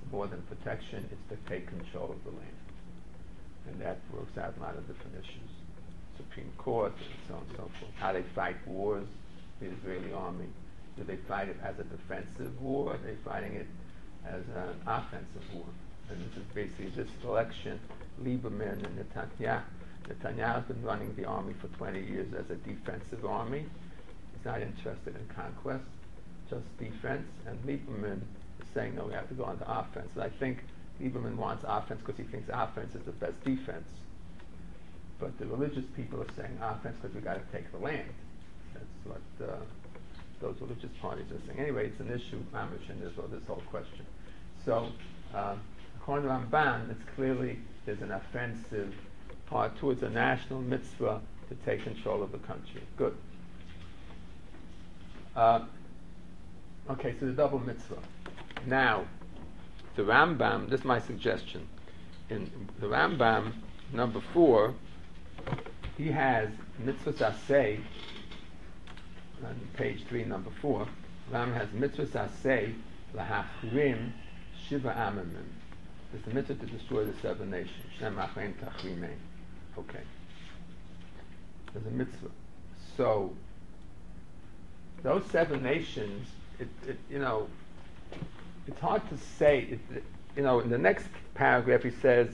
[SPEAKER 1] more than protection, it's to take control of the land. And that works out a lot of different issues. Supreme Court and so on and so forth. How they fight wars, the Israeli army. Do they fight it as a defensive war, or are they fighting it as an offensive war? And this is basically this election, Lieberman and Netanyahu. Netanyahu's been running the army for 20 years as a defensive army. He's not interested in conquest, just defense. And Lieberman is saying, no, we have to go on to offense. And I think Lieberman wants offense because he thinks offense is the best defense. But the religious people are saying offense because we've got to take the land. That's what those religious parties are saying. Anyway, it's an issue, mamish, in Israel, this whole question. So, according to Ramban, it's clearly there's an offensive part towards a national mitzvah to take control of the country. Good. Okay, so the double mitzvah. Now, the Rambam, this is my suggestion. In the Rambam, number 4, he has mitzvahs aseh, on page 3, number 4. Rambam has mitzvahs aseh lahachrim shiva amimim. It's the mitzvah to destroy the 7 nations. Shem achrein tachrimein. Okay. There's a mitzvah. So, those 7 nations, it's hard to say. In the next paragraph he says,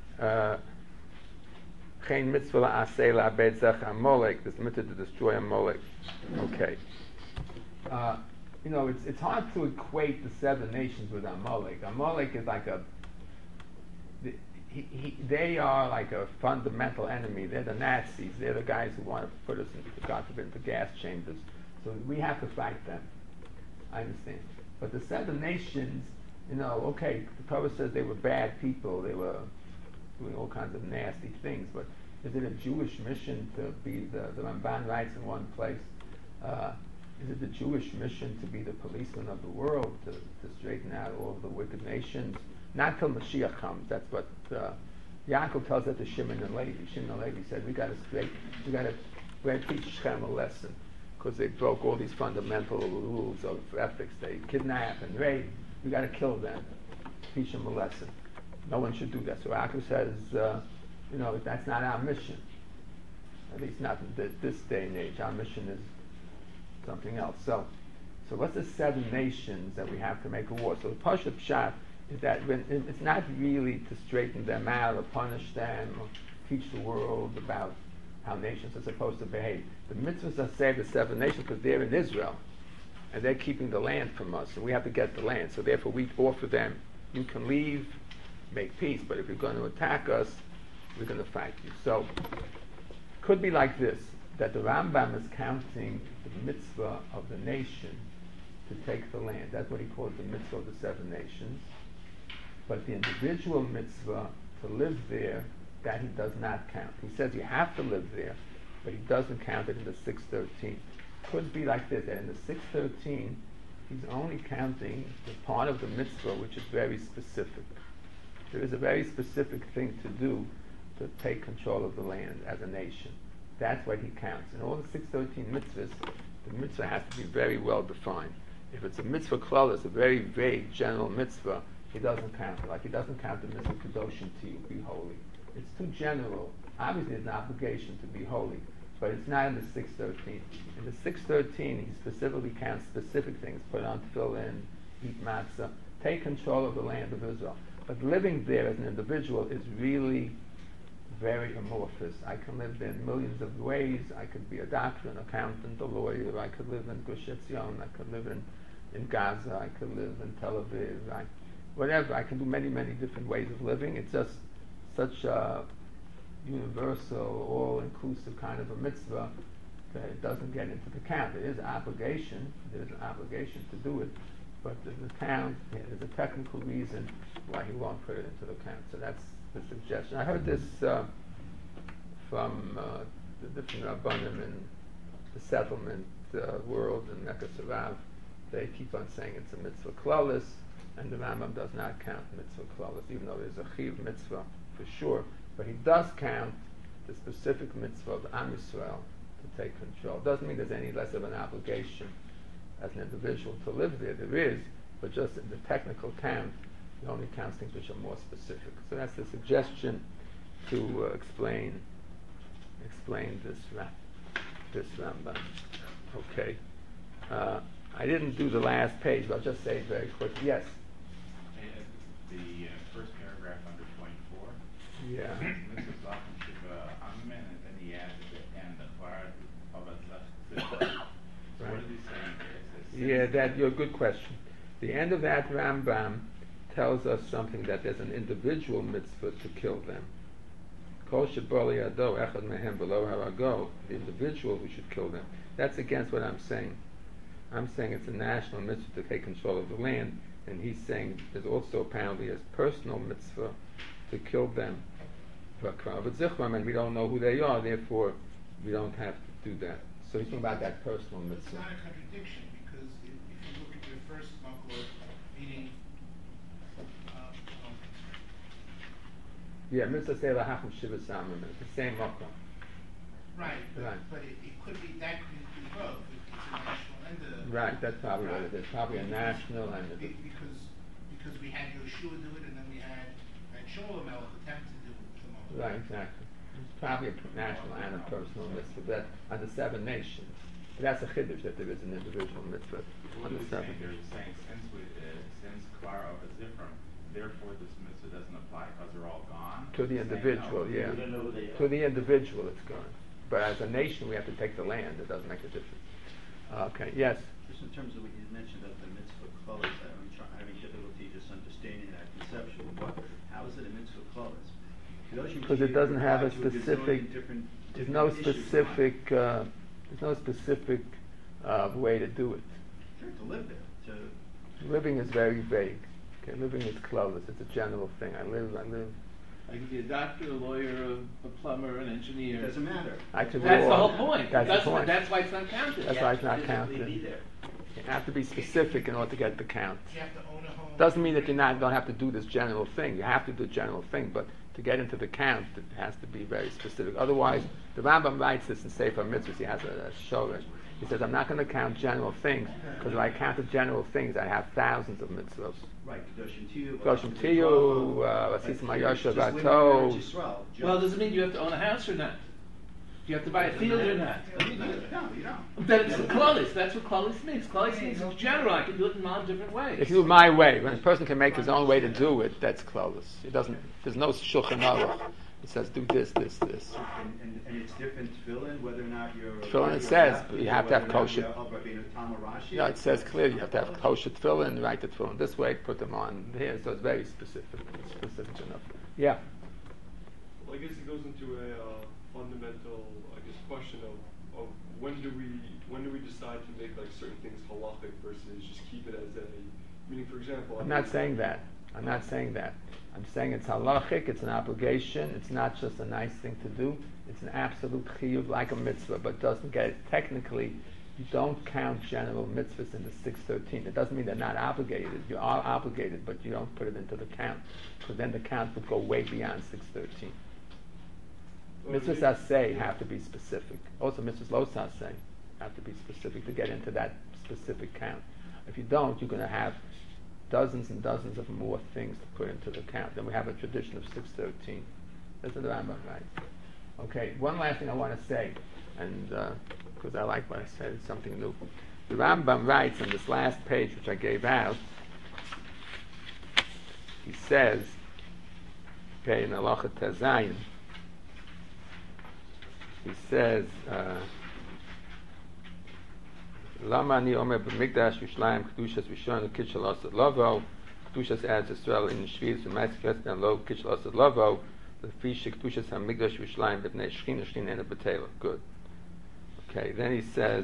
[SPEAKER 1] Chein mitzvah la'aseh la'abed zech Amalek. This mitzvah to destroy Amalek. Okay. It's hard to equate the 7 nations with Amalek. Amalek is like they are like a fundamental enemy. They're the Nazis. They're the guys who want to put us into, God forbid, into gas chambers. So we have to fight them. I understand. But the 7 nations, okay, the Torah says they were bad people. They were doing all kinds of nasty things. But is it a Jewish mission to be, the Ramban writes in one place, is it the Jewish mission to be the policeman of the world, to straighten out all of the wicked nations? Not till Mashiach comes. That's what Yaakov tells that to Shimon and Levi. Shimon and Levi said, we got to teach Shem a lesson, because they broke all these fundamental rules of ethics. They kidnap and rape. We got to kill them. Teach them a lesson. No one should do that. So Yaakov says, that's not our mission. At least not in this day and age. Our mission is something else. So what's the 7 nations that we have to make a war? So the Pashup Pshat is that it's not really to straighten them out or punish them or teach the world about how nations are supposed to behave. The mitzvahs are saved the 7 nations because they're in Israel and they're keeping the land from us, and we have to get the land. So therefore we offer them, you can leave, make peace, but if you're going to attack us, we're going to fight you. So could be like this, that the Rambam is counting the mitzvah of the nation to take the land. That's what he calls the mitzvah of the 7 nations. But the individual mitzvah to live there, that he does not count. He says you have to live there, but he doesn't count it in the 613. Could be like this, that in the 613, he's only counting the part of the mitzvah which is very specific. There is a very specific thing to do to take control of the land as a nation. That's what he counts. In all the 613 mitzvahs, the mitzvah has to be very well defined. If it's a mitzvah klal, it's a very vague general mitzvah, he doesn't count it. Like he doesn't count the mitzvah kedoshim to you, be holy. It's too general. Obviously there's an obligation to be holy, but it's not in the 613. In the 613, he specifically counts specific things: put on tefillin, eat matzah, take control of the land of Israel. But living there as an individual is really very amorphous. I can live there in millions of ways. I could be a doctor, an accountant, a lawyer. I could live in Gush Etzion. I could live in Gaza. I could live in Tel Aviv. Whatever. I can do many, many different ways of living. It's just such a universal, all-inclusive kind of a mitzvah that it doesn't get into the count. There is an obligation. There's an obligation to do it. But there's a technical reason why he won't put it into the count. So that's the suggestion. I heard this from the different rabbanim in the settlement world in Mecca Sarav. They keep on saying it's a mitzvah klalis, and the Rambam does not count mitzvah klalis, even though there's a chiv mitzvah for sure. But he does count the specific mitzvah of Am Yisrael to take control. Doesn't mean there's any less of an obligation as an individual to live there. There is, but just in the technical count, He only counts things which are more specific. So that's the suggestion to explain this Rambam. Okay. I didn't do the last page, but I'll just say it very quickly. Yes.
[SPEAKER 3] The first paragraph under 24.
[SPEAKER 1] Yeah.
[SPEAKER 3] Mrs. Lachman Shiva Amman, and then he adds at the end the part of a So what is he saying there? It says,
[SPEAKER 1] Yeah, you're a good question. The end of that Rambam tells us something, that there's an individual mitzvah to kill them. Kol shebali ado echad mehem below harago. The individual who should kill them. That's against what I'm saying. I'm saying it's a national mitzvah to take control of the land, and he's saying there's also apparently a personal mitzvah to kill them. And we don't know who they are, therefore we don't have to do that. So he's talking about that personal
[SPEAKER 6] It's
[SPEAKER 1] mitzvah.
[SPEAKER 6] not a contradiction, because if you look at your first makor, meaning,
[SPEAKER 1] Yeah, mitzvah say lahachim shiva samim. It's the same makor.
[SPEAKER 6] right,
[SPEAKER 1] Right.
[SPEAKER 6] but it could be, that could be both. It's a national and a.
[SPEAKER 1] Right, that's probably what it is. Probably a national and
[SPEAKER 6] Because we had Yoshua do it, and then we had Shlomo Melech attempt to do it.
[SPEAKER 1] right, exactly. It's probably a national and a personal mitzvah. That on the 7 nations. But that's a chiddush that there is an individual mitzvah
[SPEAKER 3] what
[SPEAKER 1] on the
[SPEAKER 3] is he
[SPEAKER 1] 7.
[SPEAKER 3] saying? They're saying since Kvar of a Zifram, therefore this mitzvah doesn't apply because they're all gone?
[SPEAKER 1] To the
[SPEAKER 3] He's saying
[SPEAKER 1] individual,
[SPEAKER 3] no.
[SPEAKER 1] yeah.
[SPEAKER 4] We don't know who they are.
[SPEAKER 1] To the individual, it's gone. But as a nation, we have to take the land. It doesn't make a difference. Okay. Yes.
[SPEAKER 2] Just in terms of what you mentioned of the mitzvah klolos, I'm having difficulty just understanding that conceptually. How is it a mitzvah klolos?
[SPEAKER 1] Because it doesn't have a specific. There's no specific. There's no specific way to do it.
[SPEAKER 2] Sure, to live there. To
[SPEAKER 1] Living is very vague. Okay, living is close. It's a general thing. I live.
[SPEAKER 7] I could be a doctor, a lawyer, a plumber, an engineer.
[SPEAKER 2] it doesn't matter.
[SPEAKER 1] I could
[SPEAKER 7] That's the
[SPEAKER 1] walk.
[SPEAKER 7] whole point.
[SPEAKER 1] That's the point.
[SPEAKER 7] That's why it's not counted.
[SPEAKER 1] That's why it's not counted.
[SPEAKER 2] Physically be there.
[SPEAKER 1] You have to be specific in order to get the count.
[SPEAKER 6] You have to own a home.
[SPEAKER 1] Doesn't mean that you don't have to do this general thing. You have to do the general thing, but to get into the count, it has to be very specific. Otherwise, the Rambam writes this in Sefer Mitzvahs. He has a shoresh. He says, I'm not going to count general things, because if I counted general things, I'd have thousands of mitzvahs.
[SPEAKER 2] Right, Kedoshim Tiyu.
[SPEAKER 1] Kedoshim Tiyu, Vasis Mayosha Vato.
[SPEAKER 7] Well, does it mean you have to own a house or not? Do you have to buy a field or not?
[SPEAKER 2] No, you don't.
[SPEAKER 7] Then it's klolis. That's what klolis means. Klolis means in general. I can do it in all different ways.
[SPEAKER 1] If you do it my way, when a person can make his own way to do it, that's close. It doesn't. There's no Shulchan Aruch. It says do this.
[SPEAKER 2] And it's different tefillin, whether or not you're.
[SPEAKER 1] Tefillin, it says, but you have to have kosher.
[SPEAKER 2] Yeah,
[SPEAKER 1] It says clearly you have to have kosher tefillin, write the tefillin this way, put them on here. So it's very specific. It's specific enough. Yeah.
[SPEAKER 8] Well, I guess it goes into a fundamental, question of when do we decide to make like certain things halachic versus just keep it as a, meaning, for example.
[SPEAKER 1] I'm not saying that. I'm saying it's halachic, it's an obligation, it's not just a nice thing to do, it's an absolute chiyuv like a mitzvah, but doesn't get it. Technically, you don't count general mitzvahs in the 613. It doesn't mean they're not obligated. You are obligated, but you don't put it into the count, because then the count would go way beyond 613. Mitzvahs aseh have to be specific. Also, mitzvahs los aseh have to be specific to get into that specific count. If you don't, you're going to have dozens and dozens of more things to put into the count. Then we have a tradition of 613. That's the Rambam, right? Okay, one last thing I want to say, and because I like what I said, it's something new. The Rambam writes on this last page, which I gave out, he says, okay, in Halacha Tezayin, he says, Lama ani omer b'mikdash Yushalayim kedushas v'shon l'kitchel asad lavo kedushas Eretz Yisrael in Shvius v'mais kestan lo kitchel asad lavo l'fi shekedushas hamikdash Yushalayim b'bnei shchina shchina ena b'tela. Good. Okay. Then he says,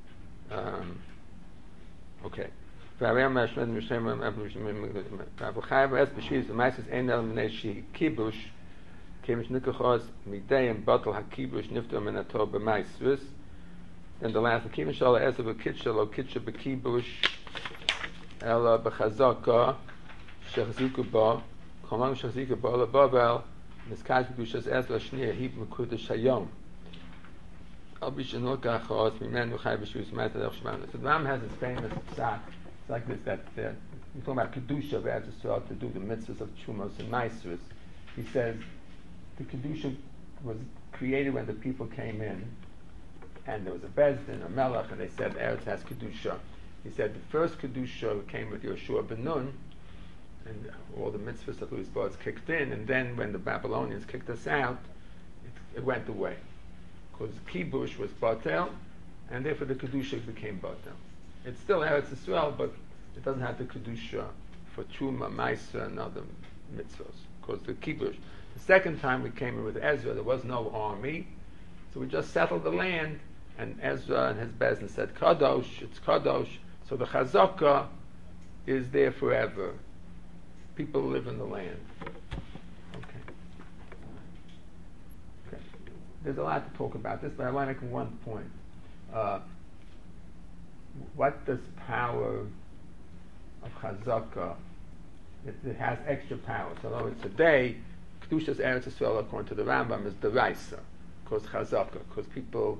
[SPEAKER 1] okay. V'arei omer shmed m'shem v'chayv es b'shvius v'mais ena b'nei shi kibush kemish nikachos midayim batal hakibush nifto menato b'mais. And the last, Kimin Shala Ezer B'Kitcha Lo Kitcha B'Kibush Ela B'Chazaka Shechziku Ba Komam Shechziku Ba Ola Babel Niskaz B'Kushas Ezer Shniya Hib M'Kudash Hayom Al B'Shanol Kachos Mimen Nuchai B'Shus Ma'at Adach Shemam. So the Ram has his famous psak. It's like this, that we're talking about Kedusha of Eretz Yisrael to do the mitzvahs of Chumos and Maasros. He says the Kedusha was created when the people came in, and there was a Bezdin, a Melech, and they said Eretz has Kedusha. He said the first Kedusha came with Yoshua ben Nun, and all the mitzvahs of Louis Boaz kicked in, and then when the Babylonians kicked us out, it went away. Because Kibush was Batel, and therefore the Kedusha became Batel. It's still Eretz Yisrael, but it doesn't have the Kedusha for Truma, Maisa, and other mitzvahs. Because the Kibush. The second time we came in with Ezra, there was no army, so we just settled the land, and Ezra and his Bezdin said, Kadosh, it's Kadosh, so the Chazakah is there forever. People live in the land. Okay. There's a lot to talk about this, but I want to make one point. What does power of Chazakah, it has extra power. So in other words, today, Kedushas Eretz Yisrael, according to the Rambam, is Deraisa, because Chazakah, because people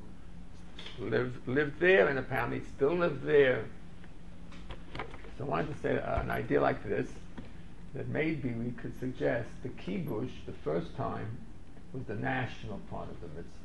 [SPEAKER 1] live there and apparently still live there. So I wanted to say an idea like this, that maybe we could suggest the Kibush, the first time, was the national part of the mitzvah.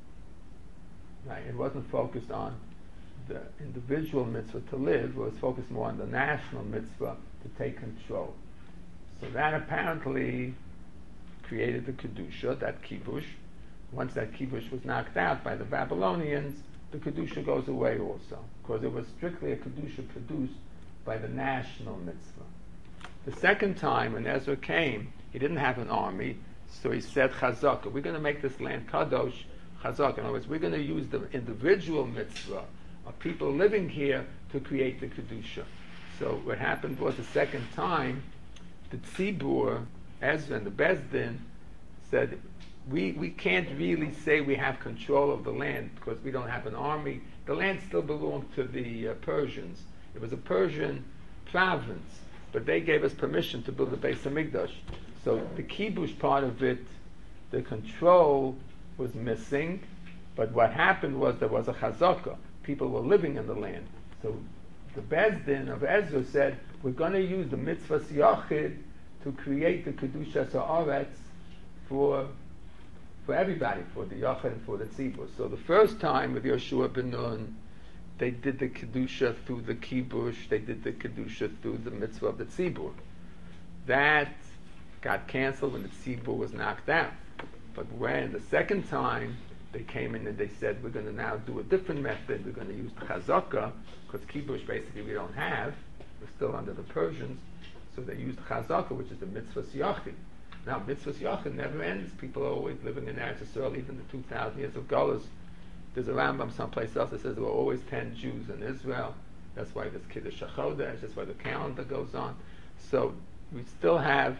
[SPEAKER 1] Right? It wasn't focused on the individual mitzvah to live, it was focused more on the national mitzvah to take control. So that apparently created the Kedusha, that Kibush. Once that Kibush was knocked out by the Babylonians, the Kedusha goes away also, because it was strictly a Kedusha produced by the national mitzvah. The second time when Ezra came, he didn't have an army, so he said Chazakah. We're going to make this land Kadosh Chazakah. In other words, we're going to use the individual mitzvah of people living here to create the Kedusha. So what happened was the second time, the Tzibur, Ezra and the Bezdin said, we can't really say we have control of the land because we don't have an army. The land still belonged to the Persians. It was a Persian province, but they gave us permission to build the Beis Hamikdash. So the Kibush part of it, the control was missing, but what happened was there was a Chazakah. People were living in the land. So the Bezdin of Ezra said, we're going to use the mitzvah Yachid to create the Kedusha Haaretz for everybody, for the Yachid and for the Tzibur. So the first time with Yoshua ben Nun, they did the Kedusha through the Kibush, they did the Kedusha through the mitzvah of the Tzibur. That got canceled when the Tzibur was knocked out. But when the second time they came in and they said, we're going to now do a different method, we're going to use Chazakah, because Kibush basically we don't have, we're still under the Persians, so they used Chazakah, which is the mitzvah Yachid. Now, mitzvah Yachid never ends. People are always living in Eretz Yisrael, even the 2,000 years of Golos. There's a Rambam someplace else that says there were always 10 Jews in Israel. That's why there's Kiddush HaChodesh, that's why the calendar goes on. So we still have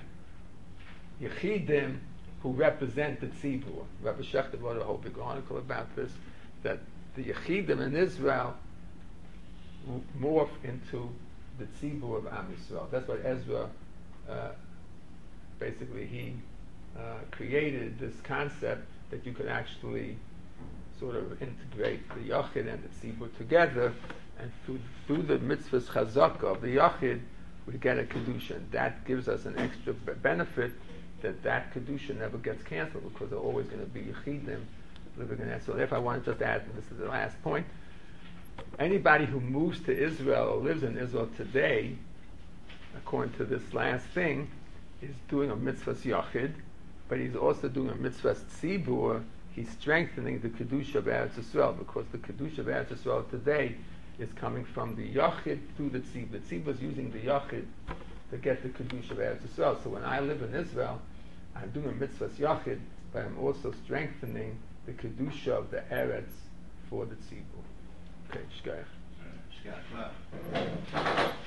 [SPEAKER 1] Yechidim who represent the Tzibur. Rabbi Shechter wrote a whole big article about this, that the Yechidim in Israel morph into the Tzibur of Am Yisrael. That's what Ezra, basically he created this concept that you could actually sort of integrate the Yachid and the Tzibur together, and through the mitzvahs Chazakah of the Yachid, we get a Kedusha. And that gives us an extra benefit that Kedusha never gets canceled, because they're always going to be Yechidim living in that. So therefore I want to just add, this is the last point, anybody who moves to Israel or lives in Israel today, according to this last thing, is doing a mitzvah Yachid, but he's also doing a mitzvah Tzibur. He's strengthening the Kedusha of Eretz Yisrael, because the Kedusha of Eretz Yisrael today is coming from the Yachid through the Tzibur. The Tzibur is using the Yachid to get the Kedusha of Eretz Yisrael. So when I live in Israel, I'm doing a mitzvah Yachid, but I'm also strengthening the Kedusha of the Eretz for the Tzibur. Okay, Shkayach.
[SPEAKER 2] Shkayach.